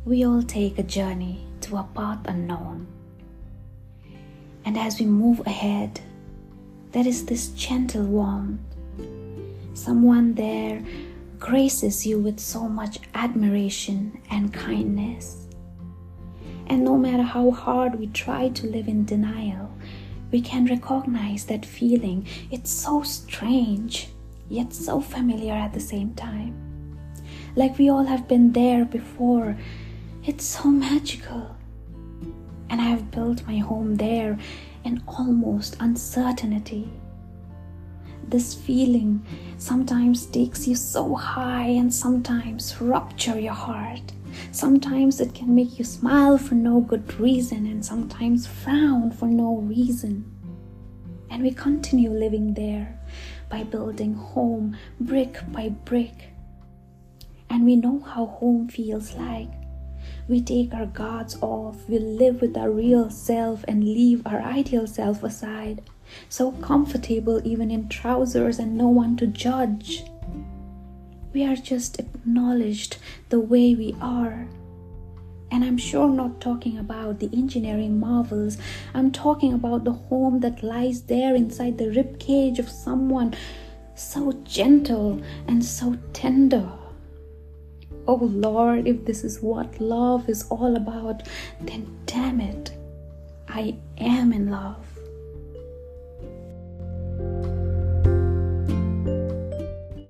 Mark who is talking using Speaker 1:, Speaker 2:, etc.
Speaker 1: We all take a journey to a path unknown. And as we move ahead, there is this gentle warmth. Someone there graces you with so much admiration and kindness. And no matter how hard we try to live in denial, we can recognize that feeling. It's so strange, yet so familiar at the same time. Like we all have been there before. It's so magical. And I have built my home there in almost uncertainty. This feeling sometimes takes you so high and sometimes rupture your heart. Sometimes it can make you smile for no good reason and sometimes frown for no reason. And we continue living there by building home brick by brick. And we know how home feels like. We take our guards off, we live with our real self and leave our ideal self aside. So comfortable even in trousers and no one to judge. We are just acknowledged the way we are. And I'm sure not talking about the engineering marvels. I'm talking about the home that lies there inside the rib cage of someone so gentle and so tender. Oh Lord, if this is what love is all about, then damn it, I am in love.